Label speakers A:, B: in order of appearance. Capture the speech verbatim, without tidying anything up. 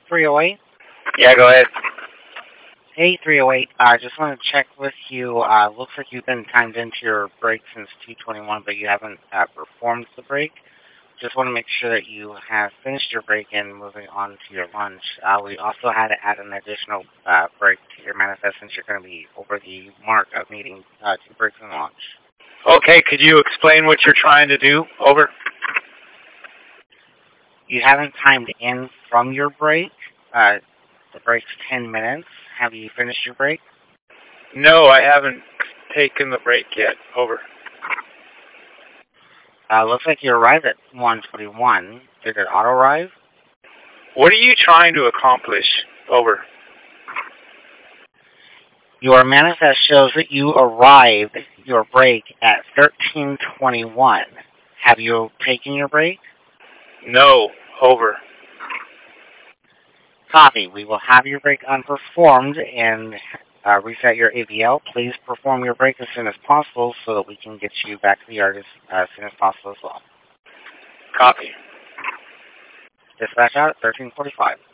A: three oh eight?
B: Yeah, go ahead.
A: Hey, three oh eight. I uh, just want to check with you. Uh, looks like you've been timed into your break since two twenty-one, but you haven't uh, performed the break. Just want to make sure that you have finished your break and moving on to your lunch. Uh, we also had to add an additional uh, break to your manifest since you're going to be over the mark of needing uh, two breaks and lunch.
B: Okay, could you explain what you're trying to do? Over.
A: You haven't timed in from your break. Uh, the break's ten minutes. Have you finished your break?
B: No, I haven't taken the break yet. Over.
A: Uh, looks like you arrived at one twenty-one. Did it auto-arrive?
B: What are you trying to accomplish? Over.
A: Your manifest shows that you arrived your break at thirteen twenty-one. Have you taken your break?
B: No. Over.
A: Copy. We will have your break unperformed and uh, reset your A V L. Please perform your break as soon as possible so that we can get you back to the artist as soon as possible as well.
B: Copy.
A: Dispatch out at thirteen forty-five.